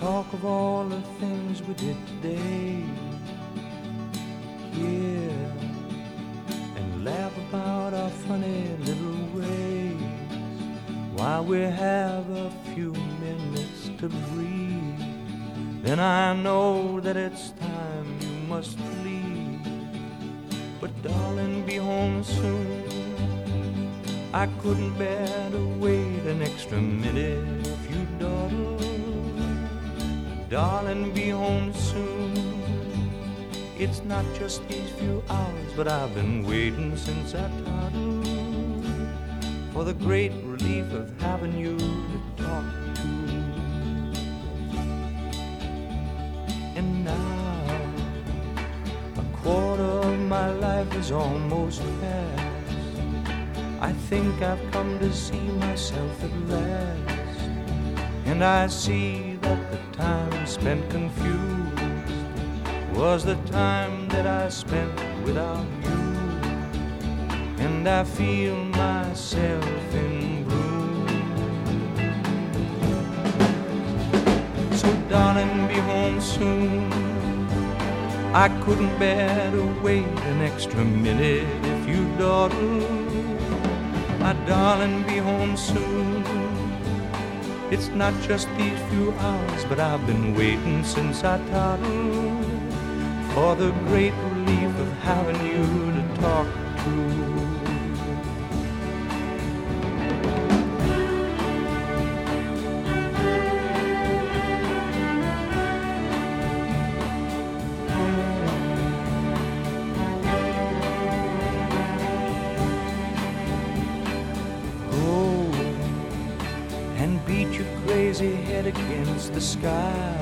talk of all the things we did today. Yeah, and laugh about our funny little ways while we have a few minutes to breathe. Then I know that it's time you must leave. But darling, be home soon. I couldn't bear to wait an extra minute if you dawdle. Darling, be home soon. It's not just these few hours, but I've been waiting since I toddled for the great relief of having you to talk to. And now, a quarter of my life is almost past. I think I've come to see myself at last, and I see that the time spent confused was the time that I spent without you, and I feel myself in bloom. So darling, be home soon. I couldn't bear to wait an extra minute if you dawdle. My darling, be home soon. It's not just these few hours, but I've been waiting since I toddled for the great relief of having you to talk to. And beat your crazy head against the sky.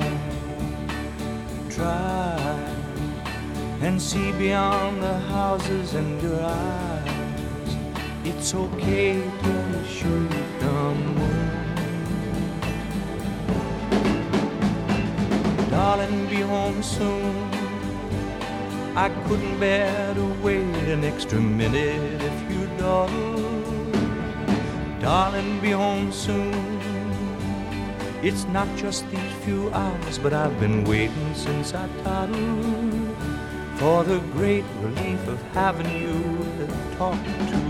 Try and see beyond the houses and your eyes. It's okay to shoot the moon. Darling, be home soon. I couldn't bear to wait an extra minute if you dawdle. Darling, be home soon. It's not just these few hours, but I've been waiting since I toddled for the great relief of having you to talk to.